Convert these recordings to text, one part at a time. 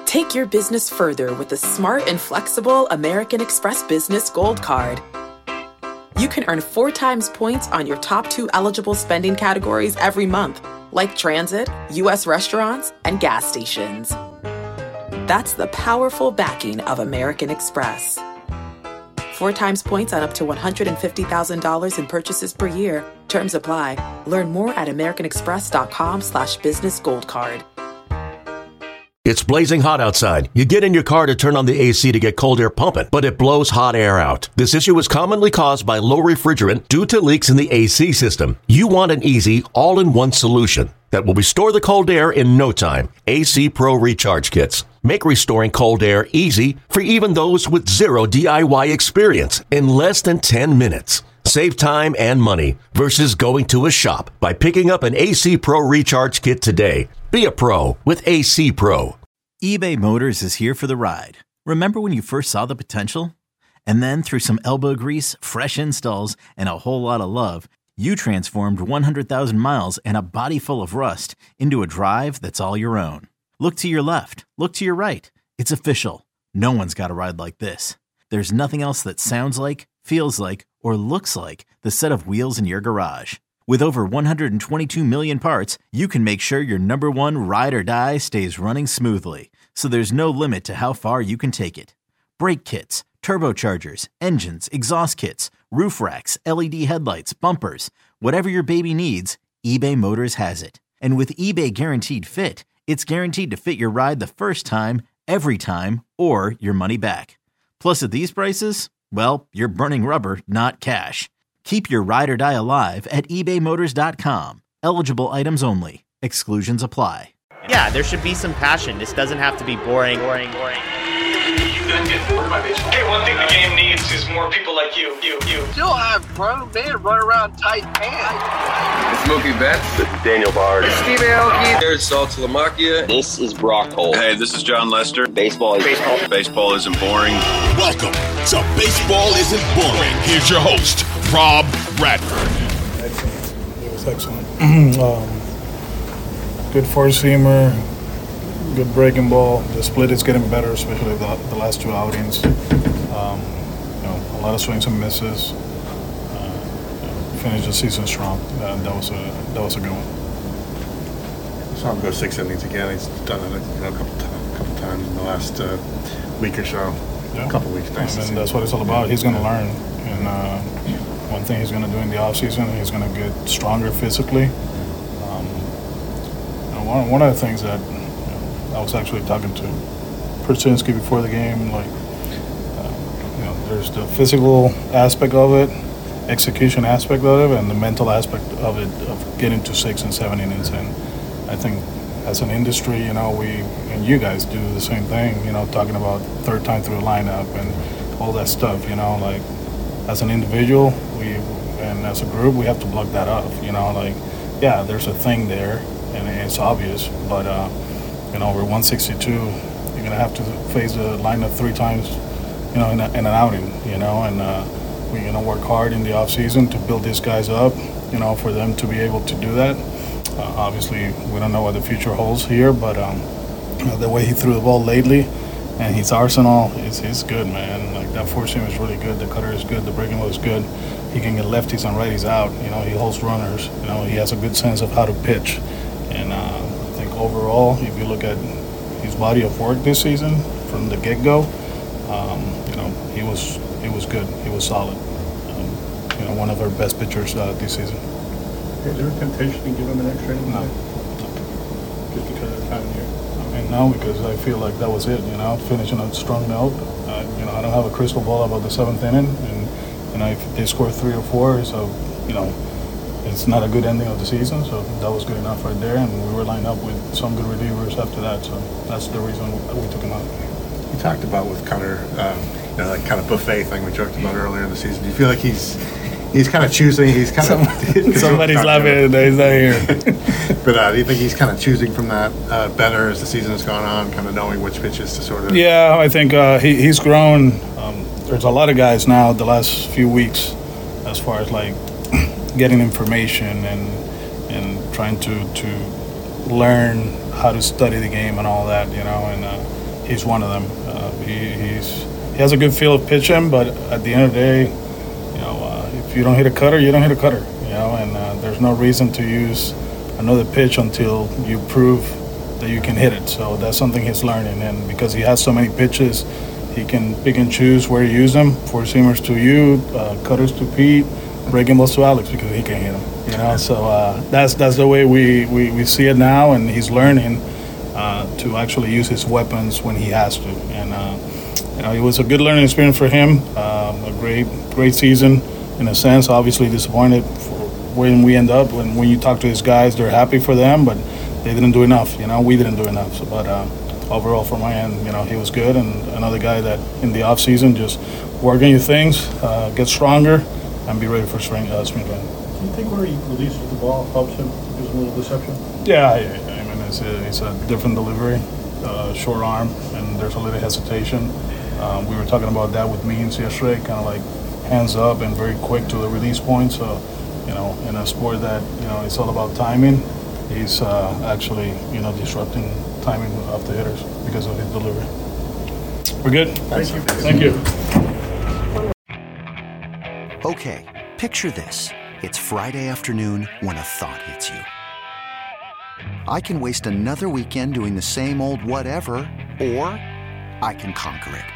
Take your business further with the smart and flexible American Express Business Gold Card. You can earn 4 times points on your top 2 eligible spending categories every month, like transit, U.S. restaurants, and gas stations. That's the powerful backing of American Express. 4 times points on up to $150,000 in purchases per year. Terms apply. Learn more at americanexpress.com/businessgoldcard. It's blazing hot outside. You get in your car to turn on the AC to get cold air pumping, but it blows hot air out. This issue is commonly caused by low refrigerant due to leaks in the AC system. You want an easy, all-in-one solution that will restore the cold air in no time. AC Pro Recharge Kits make restoring cold air easy for even those with zero DIY experience in less than 10 minutes. Save time and money versus going to a shop by picking up an AC Pro Recharge Kit today. Be a pro with AC Pro. eBay Motors is here for the ride. Remember when you first saw the potential? And then through some elbow grease, fresh installs, and a whole lot of love, you transformed 100,000 miles and a body full of rust into a drive that's all your own. Look to your left. Look to your right. It's official. No one's got a ride like this. There's nothing else that sounds like, feels like, or looks like the set of wheels in your garage. With over 122 million parts, you can make sure your number one ride or die stays running smoothly, so there's no limit to how far you can take it. Brake kits, turbochargers, engines, exhaust kits, roof racks, LED headlights, bumpers, whatever your baby needs, eBay Motors has it. And with eBay Guaranteed Fit, it's guaranteed to fit your ride the first time, every time, or your money back. Plus at these prices, well, you're burning rubber, not cash. Keep your ride or die alive at ebaymotors.com. Eligible items only. Exclusions apply. Yeah, there should be some passion. This doesn't have to be boring. Hey, one thing the game needs is more people like you. Still have grown men run around tight pants. It's Mookie Betts. This is Daniel Bard. It's Steve Aoki. There's Salt Lamakia. This is Brock Holt. Hey, this is John Lester. Baseball isn't boring. Welcome to Baseball Isn't Boring. Here's your host, Rob Bradford. Excellent. It was excellent. Good four-seamer. Good breaking ball. The split is getting better, especially the last 2 outings. A lot of swings and misses. Finished the season strong. That was a good one. I saw him go 6 innings again. He's done it a couple times in the last week or so. Yeah. A couple weeks. And that's what it's all about. He's going to learn. And one thing he's going to do in the offseason, he's going to get stronger physically. One of the things that I was actually talking to Persinski before the game, there's the physical aspect of it, execution aspect of it, and the mental aspect of it, of getting to 6 and 7 innings. And I think as an industry, we and you guys do the same thing, talking about third time through a lineup and all that stuff, as an individual, and as a group, we have to block that off, yeah, there's a thing there, and it's obvious, but we're 162. You're gonna have to face the lineup 3 times, in an outing, and we're gonna work hard in the off season to build these guys up, for them to be able to do that. Obviously, we don't know what the future holds here, but the way he threw the ball lately, and his arsenal is good, man. Like that four seam is really good. The cutter is good. The breaking ball is good. He can get lefties and righties out. He holds runners. He has a good sense of how to pitch, and I think overall, if you look at his body of work this season from the get-go, he was good. He was solid. One of our best pitchers this season. Is there a temptation to give him an extra inning? No. Just because of the time of year? No, because I feel like that was it, finishing on a strong note. I don't have a crystal ball about the 7th inning, and if they score 3 or 4, so, it's not a good ending of the season, so that was good enough right there, and we were lined up with some good relievers after that, so that's the reason we took him out. You talked about with Connor, that kind of buffet thing we talked about earlier in the season. Do you feel like he's kind of choosing? He's kind of somebody's laughing. He's not here. But do you think he's kind of choosing from that better as the season has gone on, kind of knowing which pitches to sort of? Yeah, I think he's grown. There's a lot of guys now the last few weeks, as far as like getting information and trying to learn how to study the game and all that, and he's one of them. He has a good feel of pitching, but at the end of the day, if you don't hit a cutter, you don't hit a cutter. And there's no reason to use another pitch until you prove that you can hit it. So that's something he's learning, and because he has so many pitches, he can pick and choose where to use them. Four-seamers to you, cutters to Pete, breaking balls to Alex because he can hit them. So that's the way we see it now, and he's learning to actually use his weapons when he has to. And it was a good learning experience for him. A great season in a sense. Obviously disappointed for when we end up. When you talk to his guys, they're happy for them, but they didn't do enough. We didn't do enough. So, but overall, from my end, he was good, and another guy that in the off season just work on your things, get stronger, and be ready for spring training. Do you think where he releases the ball helps him? Gives him a little deception? Yeah, I mean it's a different delivery, short arm, and there's a little hesitation. We were talking about that with Means yesterday, kind of like hands up and very quick to the release point. So, in a sport that it's all about timing, he's actually disrupting timing of the hitters because of his delivery. We're good. Thank you. Okay, picture this. It's Friday afternoon when a thought hits you. I can waste another weekend doing the same old whatever, or I can conquer it.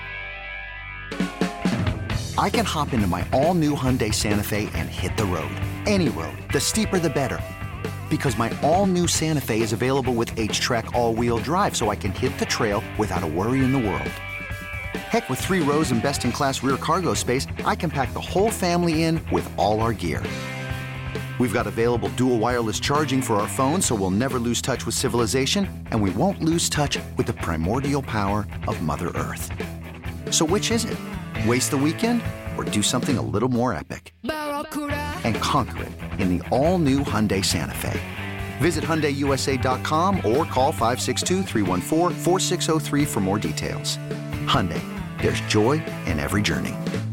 I can hop into my all-new Hyundai Santa Fe and hit the road. Any road. The steeper, the better. Because my all-new Santa Fe is available with H-Track all-wheel drive, so I can hit the trail without a worry in the world. Heck, with 3 rows and best-in-class rear cargo space, I can pack the whole family in with all our gear. We've got available dual wireless charging for our phones, so we'll never lose touch with civilization, and we won't lose touch with the primordial power of Mother Earth. So which is it? Waste the weekend or do something a little more epic? And conquer it in the all-new Hyundai Santa Fe. Visit HyundaiUSA.com or call 562-314-4603 for more details. Hyundai, there's joy in every journey.